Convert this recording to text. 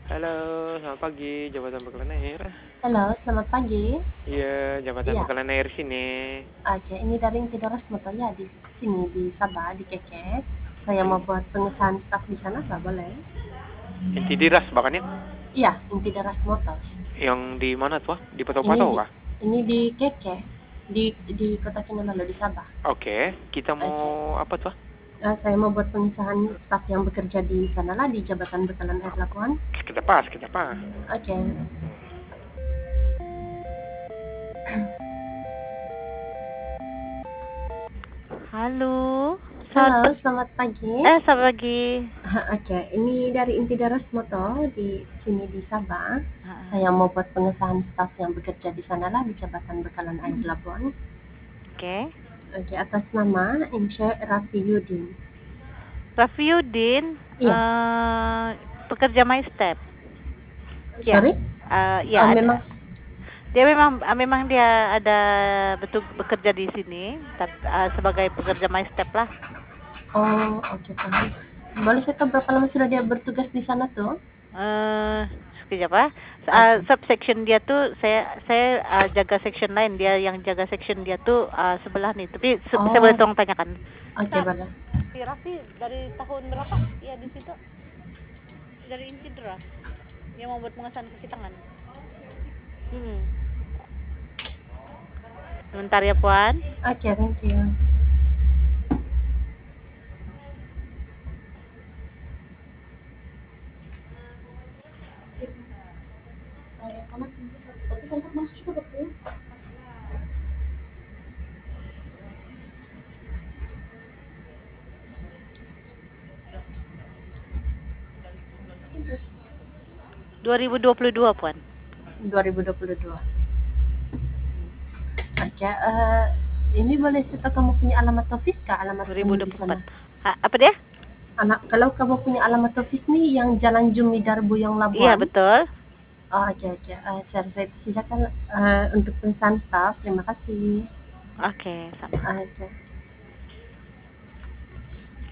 Halo, selamat pagi, Jabatan Bekalan Air. Halo, selamat pagi. Iya, Jabatan Iya, Bekalan Air sini. oke. Ini dari Intidoras Motor ya di sini di Sabah di Keke. Saya mau In, buat pengesahan staf di sana, Pak, boleh? inti diras bahkan ya? Iya, Intidoras Motor. Yang di mana tuh? Di Ini Patok-Patok di kah? ini di Keke di Kota Kinabalu di Sabah. Oke, kita Oke. mau apa tuh? Saya mau buat pengesahan staf yang bekerja di sana lah di Jabatan Bekalan Air Labuan. Kita pas, kita pas. Oke. Halo, Halo, selamat selamat pagi. selamat pagi. Oke, ini dari Intidaras Motor di sini di Sabah. Heeh. Saya mau buat pengesahan staf yang bekerja di sana lah di Jabatan Bekalan Air Labuan. Oke. Oke, atas nama Insya Rafi Yudin. Rafiuddin, Iya, pekerja My Step. Ya, sorry. ya ada. Memang. Dia memang dia ada betul bekerja di sini, sebagai pekerja My Step lah. Oh, oke, paham. Boleh saya tahu berapa lama sudah dia bertugas di sana tuh? Sekejap ah. Oke. Subsection dia tuh saya jaga section lain, dia yang jaga section dia tuh sebelah nih. Tapi saya boleh Oh, tolong tanyakan. oke, boleh. Si Raffi dari tahun berapa? Ya di situ. Dari Incidra. Yang mau buat pengesahan kaki tangan. Sebentar ya, Puan. Oke, thank you. ...2022, Puan. 2022. Oke, ini boleh saya tahu kamu punya alamat office kah? Alamat kamu di sana? 2024. Apa dia? Kalau kamu punya alamat office nih yang Jalan Jumi Darbu yang Iya, Labuan. betul. Oh, oke, oke. Saya silakan untuk pesan staff. Terima kasih. Oke, sama. Oke.